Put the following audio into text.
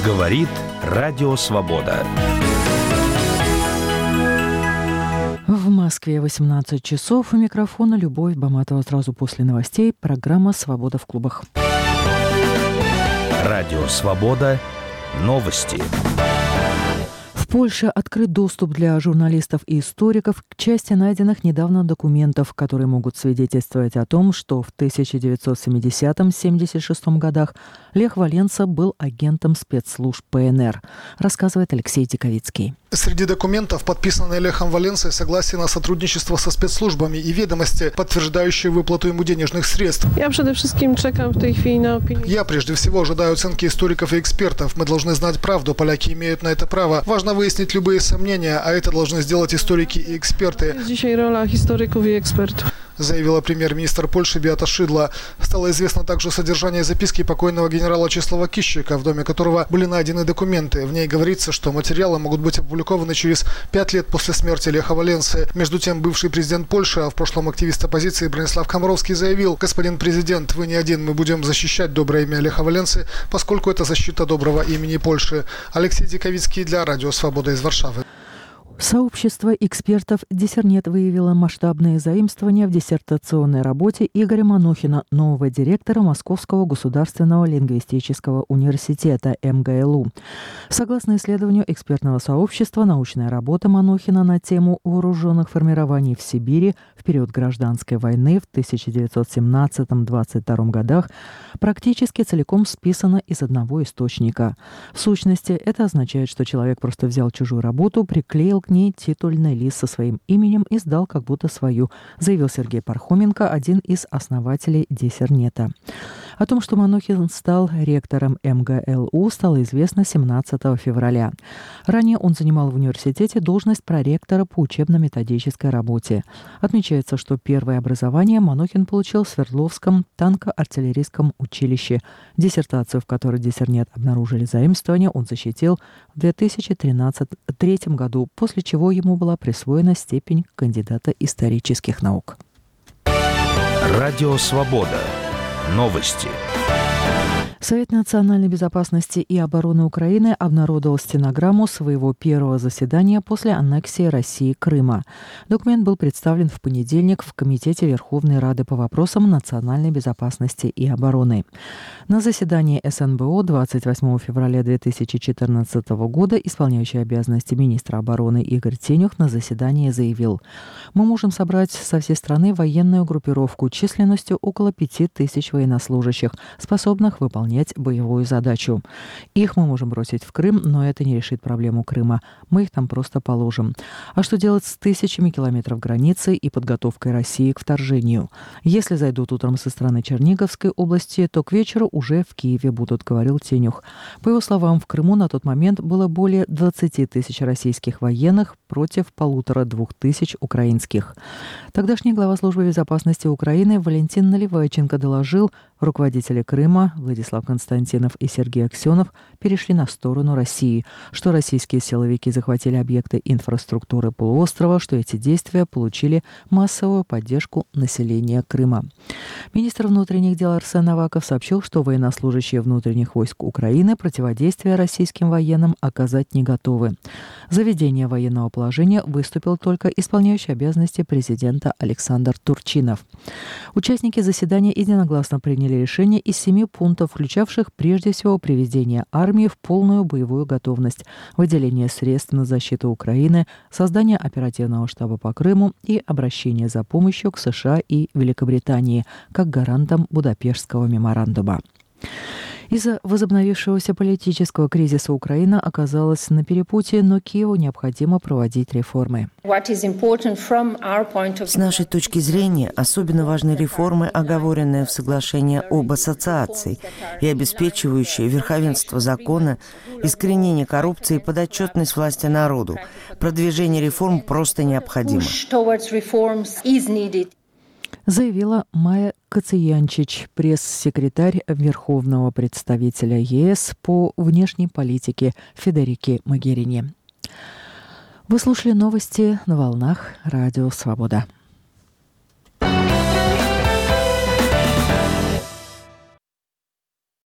Говорит Радио Свобода. В Москве 18 часов. У микрофона Любовь Баматова. Сразу после новостей программа «Свобода в клубах». Радио Свобода. Новости. В Польше открыт доступ для журналистов и историков к части найденных недавно документов, которые могут свидетельствовать о том, что в 1970-76 годах Лех Валенса был агентом спецслужб ПНР, рассказывает Алексей Диковицкий. Среди документов, подписанные Лехом Валенсой, согласие на сотрудничество со спецслужбами и ведомости, подтверждающие выплату ему денежных средств. Я прежде всего ожидаю оценки историков и экспертов. Мы должны знать правду, поляки имеют на это право. Важно выяснить любые сомнения, а это должны сделать историки и эксперты. Заявила премьер-министр Польши Беата Шидла. Стало известно также содержание записки покойного генерала Чеслава Кищика, в доме которого были найдены документы. В ней говорится, что материалы могут быть опубликованы через 5 лет после смерти Леха Валенсы. Между тем, бывший президент Польши, а в прошлом активист оппозиции Бронислав Комаровский заявил: «Господин президент, вы не один, мы будем защищать доброе имя Леха Валенсы, поскольку это защита доброго имени Польши». Алексей Диковицкий для Радио Свобода из Варшавы. Сообщество экспертов «Диссернет» выявило масштабные заимствования в диссертационной работе Игоря Манохина, нового директора Московского государственного лингвистического университета МГЛУ. Согласно исследованию экспертного сообщества, научная работа Манохина на тему вооруженных формирований в Сибири в период гражданской войны в 1917-22 годах практически целиком списана из одного источника. В сущности, это означает, что человек просто взял чужую работу, приклеил к ней титульный лист со своим именем и сдал как будто свою, заявил Сергей Пархоменко, один из основателей Диссернета. О том, что Манохин стал ректором МГЛУ, стало известно 17 февраля. Ранее он занимал в университете должность проректора по учебно-методической работе. Отмечается, что первое образование Манохин получил в Свердловском танко-артиллерийском училище. Диссертацию, в которой Диссернет обнаружили заимствования, он защитил в 2003 году, после чего ему была присвоена степень кандидата исторических наук. Радио Свобода. Новости. Совет национальной безопасности и обороны Украины обнародовал стенограмму своего первого заседания после аннексии России Крыма. Документ был представлен в понедельник в Комитете Верховной Рады по вопросам национальной безопасности и обороны. На заседании СНБО 28 февраля 2014 года исполняющий обязанности министра обороны Игорь Тенюх на заседании заявил: «Мы можем собрать со всей страны военную группировку численностью около 5000 военнослужащих, способных выполнять боевую задачу. Их мы можем бросить в Крым, но это не решит проблему Крыма. Мы их там просто положим. А что делать с тысячами километров границы и подготовкой России к вторжению? Если зайдут утром со стороны Черниговской области, то к вечеру уже в Киеве будут», — говорил Тенюх. По его словам, в Крыму на тот момент было более 20 тысяч российских военных против 1500 украинских. Тогдашний глава службы безопасности Украины Валентин Наливайченко доложил: руководители Крыма Владислав Константинов и Сергей Аксенов перешли на сторону России, что российские силовики захватили объекты инфраструктуры полуострова, что эти действия получили массовую поддержку населения Крыма. Министр внутренних дел Арсен Аваков сообщил, что военнослужащие внутренних войск Украины противодействия российским военным оказать не готовы. За введение военного положения выступил только исполняющий обязанности президента Александр Турчинов. Участники заседания единогласно приняли решение из 7 пунктов, включавших прежде всего приведение армии в полную боевую готовность, выделение средств на защиту Украины, создание оперативного штаба по Крыму и обращение за помощью к США и Великобритании как гарантам Будапештского меморандума. Из-за возобновившегося политического кризиса Украина оказалась на перепутье, но Киеву необходимо проводить реформы. С нашей точки зрения, особенно важны реформы, оговоренные в соглашении об ассоциации и обеспечивающие верховенство закона, искоренение коррупции и подотчетность власти народу. Продвижение реформ просто необходимо. Заявила Майя Кациянчич, пресс-секретарь Верховного представителя ЕС по внешней политике Федерике Могерини. Вы слушали новости на волнах Радио Свобода.